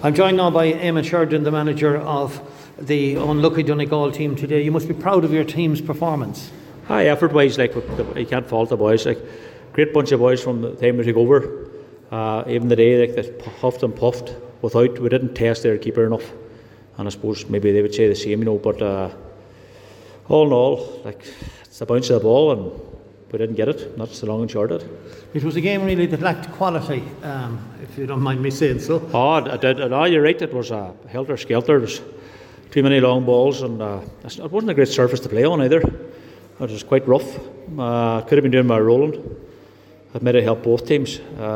I'm joined now by Eamon Sheridan, the manager of the unlucky Donegal team today. You must be proud of your team's performance. Hi, effort-wise, you can't fault the boys. Great bunch of boys from the time we took over. Even the day, they huffed and puffed. We didn't test their keeper enough, and I suppose maybe they would say the same, But all in all, it's the bounce of the ball, and we didn't get it. That's the long and short of it. It was a game really that lacked quality, if you don't mind me saying so. I did. You're right. It was a helter-skelter. There's too many long balls, and it wasn't a great surface to play on either. It was quite rough. Could have been doing by Roland. It might have helped both teams.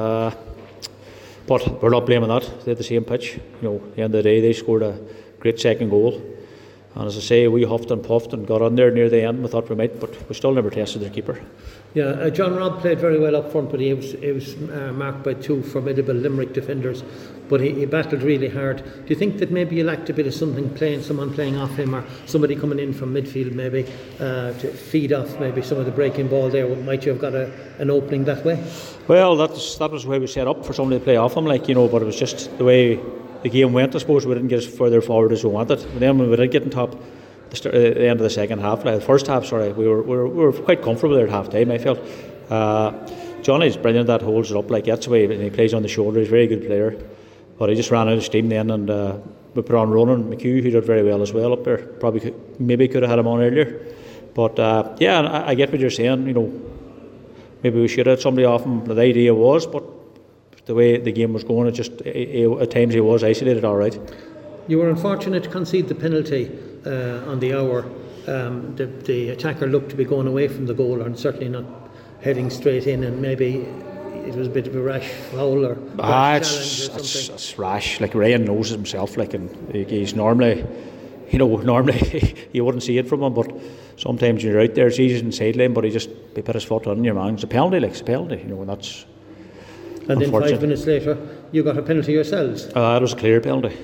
But we're not blaming that. They had the same pitch. At the end of the day, they scored a great second goal. And as I say, we huffed and puffed and got on there near the end. We thought we might, but we still never tested their keeper. Yeah, John Robb played very well up front, but he was marked by two formidable Limerick defenders. But he battled really hard. Do you think that maybe you lacked a bit of someone playing off him, or somebody coming in from midfield maybe to feed off maybe some of the breaking ball there? Might you have got an opening that way? Well, that was the way we set up for somebody to play off him, but it was just the way the game went. I suppose we didn't get as further forward as we wanted. And then when we did get on top at the end of the second half, the first half, we were quite comfortable there at half time, I felt. Johnny's brilliant, that holds it up, that's the way he plays on the shoulder. He's a very good player. But he just ran out of steam then, and we put on Ronan McHugh, who did very well as well up there. Probably maybe could have had him on earlier. But I get what you're saying. Maybe we should have had somebody off him. The idea was, but the way the game was going, at times he was isolated. All right. You were unfortunate to concede the penalty on the hour. The attacker looked to be going away from the goal and certainly not heading straight in, and maybe it was a bit of a rash foul or challenge or something. It's rash. Ryan knows it himself. And he's normally, you wouldn't see it from him, but sometimes you're out there, it's easy in the sideline, but he put his foot on your man. It's a penalty, it's a penalty, and that's. And then 5 minutes later, you got a penalty yourselves. It was a clear penalty.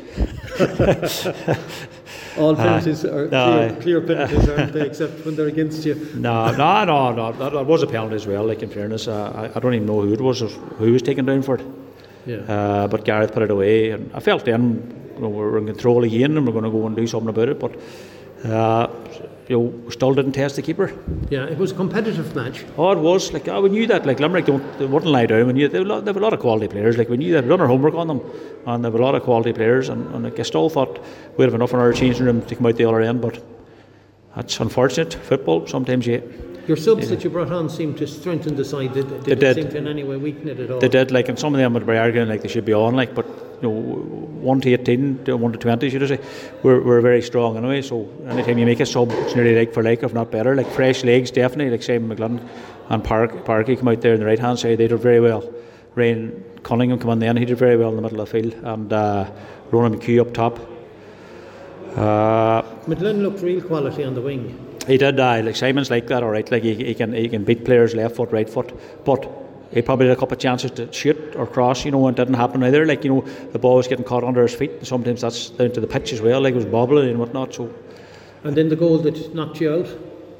All penalties are clear penalties, aren't they, except when they're against you? No. That was a penalty as well, in fairness. I don't even know who it was or who was taken down for it. Yeah. But Gareth put it away, and I felt then we were in control again and we're going to go and do something about it, but we still didn't test the keeper. Yeah, it was a competitive match. Oh, it was. We knew that. Limerick they wouldn't lie down. We knew they have a lot of quality players. We knew that. We'd done our homework on them, and they have a lot of quality players. And I still thought we'd have enough in our changing room to come out the other end. But that's unfortunate. Football sometimes Your subs that you brought on seemed to strengthen the side. They didn't seem to in any way weaken it at all. They did. And some of them would be arguing they should be on. But 1 to 18, 1 to 20, should I say, we're very strong anyway. So anytime you make a sub, it's nearly like for like, if not better. Fresh legs, definitely. Simon McGlynn and Parky come out there on the right hand side. They did very well. Ryan Cunningham come on then. He did very well in the middle of the field, and Ronan McHugh up top. McGlynn looked real quality on the wing. He did. Simon's like that, all right. He can beat players left foot, right foot, but he probably had a couple of chances to shoot or cross, and it didn't happen either. The ball was getting caught under his feet, and sometimes that's down to the pitch as well. It was wobbling and whatnot. So, and then the goal that knocked you out.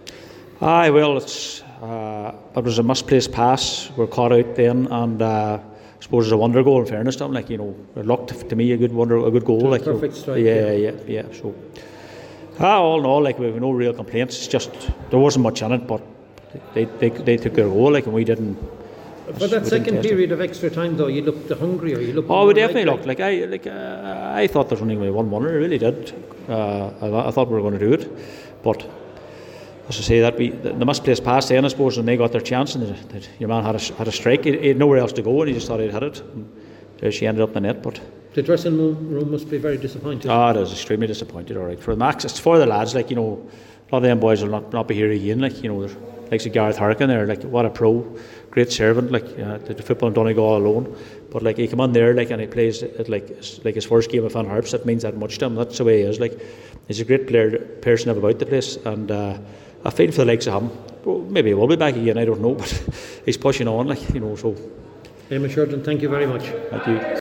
It was a misplaced pass. We're caught out then, and I suppose it's a wonder goal. In fairness to him, it looked to me a good goal. Perfect strike. Yeah. So, all in all, we have no real complaints. It's just there wasn't much in it, but they took their goal, and we didn't. For that second period of extra time, though, you looked hungrier. We definitely looked. I thought there was only 1-1. I really did. I thought we were going to do it, but as I say, the misplaced pass then, I suppose, and they got their chance, and your man had a strike. He had nowhere else to go, and he just thought he'd hit it. And there she ended up in the net, but. The dressing room must be very disappointed. It is extremely disappointed. All right, for the max, it's for the lads. A lot of them boys will not be here again. There's like Gareth Harkin there. What a pro, great servant. The football in Donegal alone. But he come on there and he plays it his first game of Fan Harps. That means that much to him. That's the way he is. He's a great person to have about the place, and I feel for the likes of him. Well, maybe he will be back again. I don't know, but he's pushing on. So. Eamon Sheridan, thank you very much. Thank you.